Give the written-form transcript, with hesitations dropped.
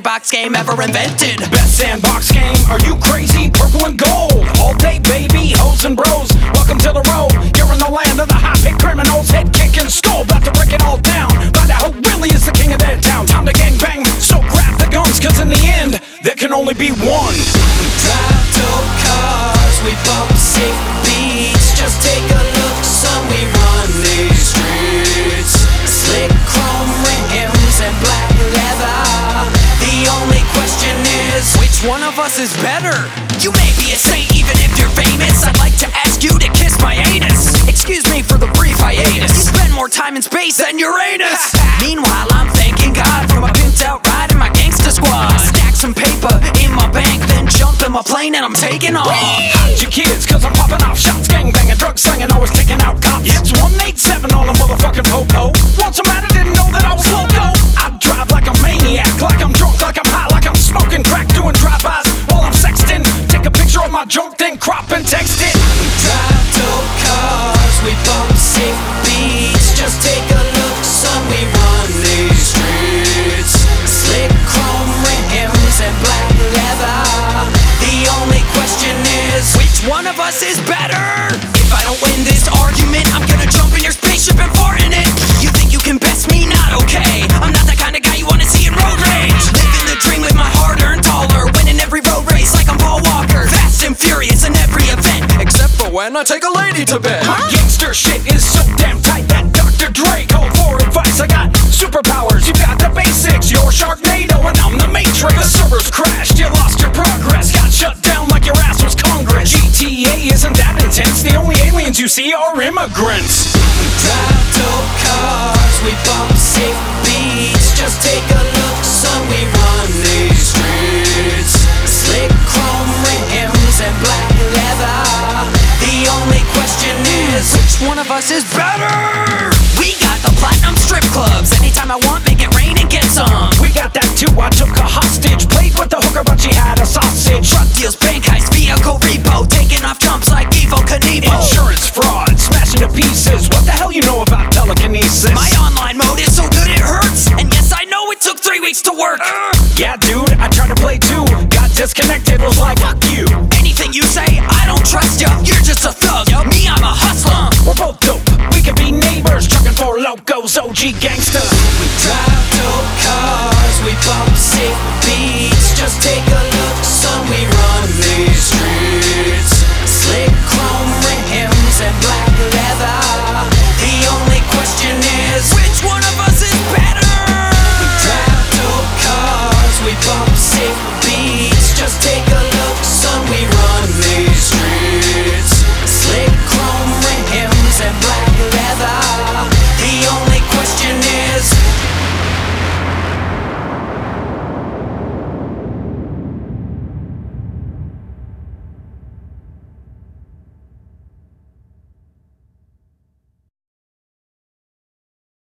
sandbox game ever invented. Best sandbox game, are you crazy? Purple and gold, all day baby, hoes and bros. Welcome to the road, you're in the land of the hot-hit criminals. Head kicking skull, about to break it all down. Find out who really is the king of their town. Time to gang bang, so grab the guns, cause in the end, there can only be one. We drive dope cars, we bump sick beats. Just take a look, son, we run these streets. Slick chrome rims and black leather. The only question is, which one of us is better? You may be a saint even if you're famous. I'd like to ask you to kiss my anus. Excuse me for the brief hiatus. You spend more time in space than Uranus. Meanwhile, I'm thanking God for my pimped out ride in my gangsta squad. Stack some paper in my bank, then jump in my plane and I'm taking off. Hide your kids, cause I'm popping off shots. Gang banging, drug slinging, always taking out cops. It's 187 on a motherfucking popo. What's the matter, didn't know that I was loco. I drive like a maniac, like I'm drunk, like I'm high, like I'm smoking crack, doing drive-bys while I'm sexting. Take a picture of my junk, then crop and text it. We drive dope cars, we bump sick beats. Just take a look, son, we run these streets. Slick chrome rims and black leather. The only question is, which one of us is better? If I don't win this argument, I'm gonna jump in your spaceship and fart in it. You think you can best me? Not okay. I'm not the kind of guy you wanna see in road rage. Living the dream with my hard-earned dollar, winning every road race like I'm Paul Walker. Fast and furious in every event, except for when I take a lady to bed. My gangster shit is so damn tight that Dr. Dre called for advice. I got superpowers, you got the basics. You're Sharknado and I'm the Matrix. The servers crashed, you lost your progress. Got shut down like your ass was Congress. GTA isn't that intense, the only aliens you see are immigrants. We drive dope cars, we bump sick beats. Just take a look, son, we run these streets. Slick chrome rims and black leather. The only question is, which one of us is better? We got the platinum strip clubs. Anytime I want, make it rain and get some. We got that too, I took a hostage. Played with the hooker but she had a sausage. Truck deals, bank heist, vehicle repo. Taking off jumps like Evo Knievel. Insurance fraud, smashing to pieces. What the hell you know about telekinesis? My online mode is so good it hurts. And yes, I know it took 3 weeks to work. Yeah dude, I tried to play too. Got disconnected, was like, fuck you. Anything you say, I don't trust ya. You're just a thug, me, I'm a hustler. We're both dope, we could be neighbors. Trucking for locos, OG gangsters. We